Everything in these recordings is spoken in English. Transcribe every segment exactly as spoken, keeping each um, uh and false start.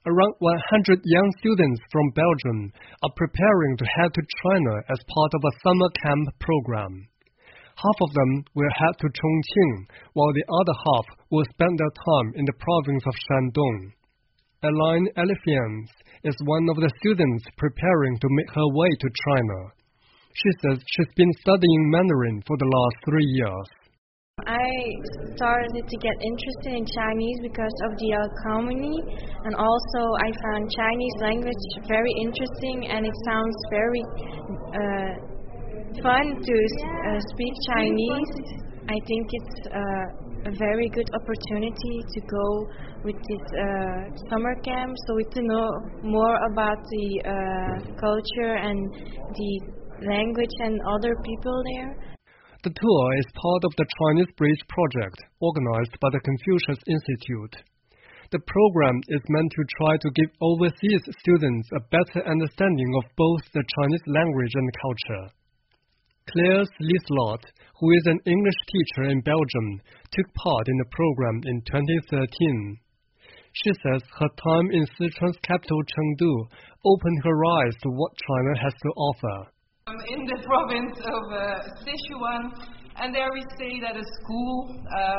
Around one hundred young students from Belgium are preparing to head to China as part of a summer camp program. Half of them will head to Chongqing, while the other half will spend their time in the province of Shandong. Elaine Elifians is one of the students preparing to make her way to China. She says she's been studying Mandarin for the last three years. I started to get interested in Chinese because of the Alchemy, and also I found Chinese language very interesting, and it sounds very uh, fun to uh, speak Chinese. I think it's uh, a very good opportunity to go with this uh, summer camp, so we to know more about the uh, culture and the language and other people there. The tour is part of the Chinese Bridge project organized by the Confucius Institute. The program is meant to try to give overseas students a better understanding of both the Chinese language and culture. Claire Lieslot, who is an English teacher in Belgium, took part in the program in twenty thirteen. She says her time in Sichuan's capital Chengdu opened her eyes to what China has to offer. I'm in the province of uh, Sichuan, and there we stayed at a school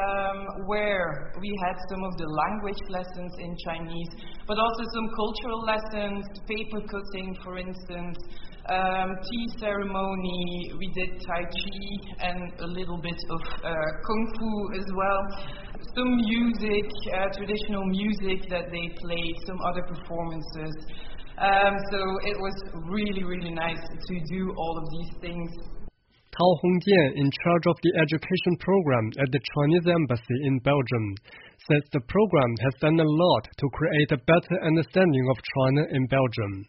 um, where we had some of the language lessons in Chinese, but also some cultural lessons, paper cutting, for instance, um, tea ceremony, we did Tai Chi, and a little bit of uh, Kung Fu as well. Some music, uh, traditional music that they played, some other performances. Um, so it was really, really nice to do all of these things. Tao Hongjian, in charge of the education program at the Chinese Embassy in Belgium, says the program has done a lot to create a better understanding of China in Belgium.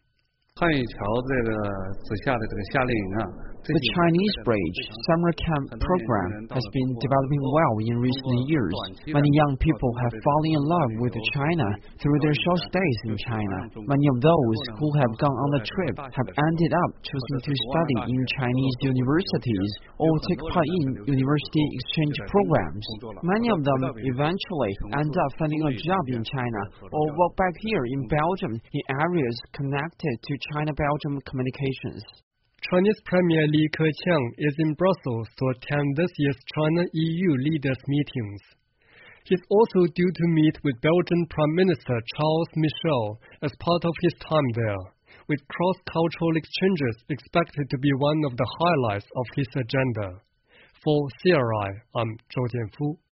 The Chinese Bridge Summer Camp program has been developing well in recent years. Many young people have fallen in love with China through their short stays in China. Many of those who have gone on the trip have ended up choosing to study in Chinese universities or take part in university exchange programs. Many of them eventually end up finding a job in China or work back here in Belgium in areas connected to China-Belgium communications. Chinese Premier Li Keqiang is in Brussels to attend this year's China-E U leaders' meetings. He's also due to meet with Belgian Prime Minister Charles Michel as part of his time there, with cross-cultural exchanges expected to be one of the highlights of his agenda. For C R I, I'm Zhou Jianfu.